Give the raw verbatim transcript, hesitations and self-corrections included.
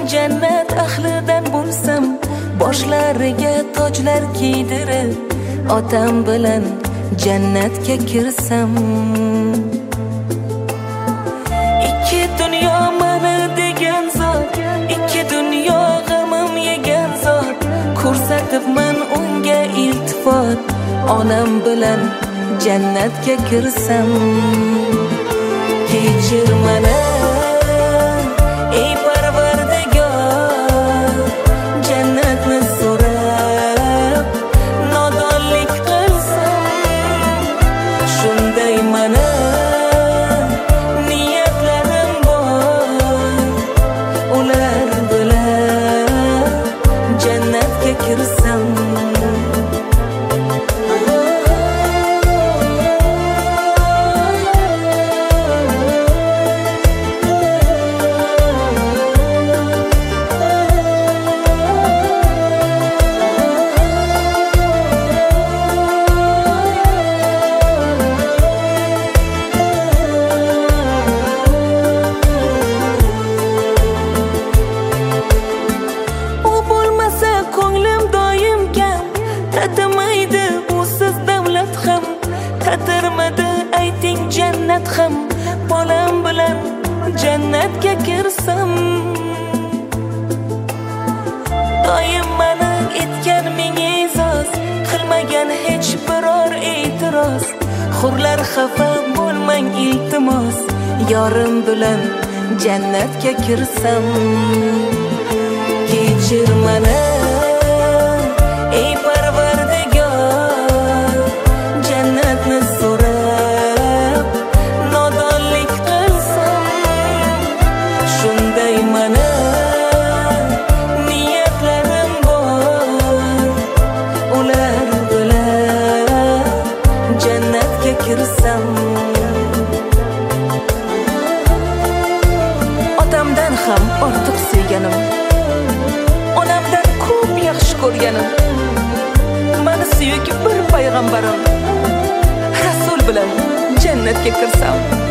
jannat ahlidan bo'lsam, boshlariga tojlar kiydirib otam bilan jannatga kirsam. Ikki dunyo meni degan zot, ikki dunyo g'amim yegan zot, ko'rsatibman unga iltifot, onam bilan jannatga kirsam. Kechir meni ey Parvardigor, jannatni so'rab nodonlik qilsam. Shunday meni niyatlarim bor, ular bilan jannatga kirsam. Tatirmadi ayting jannat ham, bolam bilan jannatga kirsam. Doim meni etgan ming e'zoz, qilmagan hech biror e'tiroz. Hurlar xafa bo'lmang iltimos, yorim bilan jannatga kirsam. Kechir meni ey Parvardigor, jannatni so'rab nodonlik qilsam. Shunday meni niyatlarim bor, ular bilan jannatga kirsam. Otamdan ham ortiq suyganim, onamdan ko'p yaxshi ko'rganim, meni suyuk bir payg'ambarim, Rasul bilan jannatga kirsam.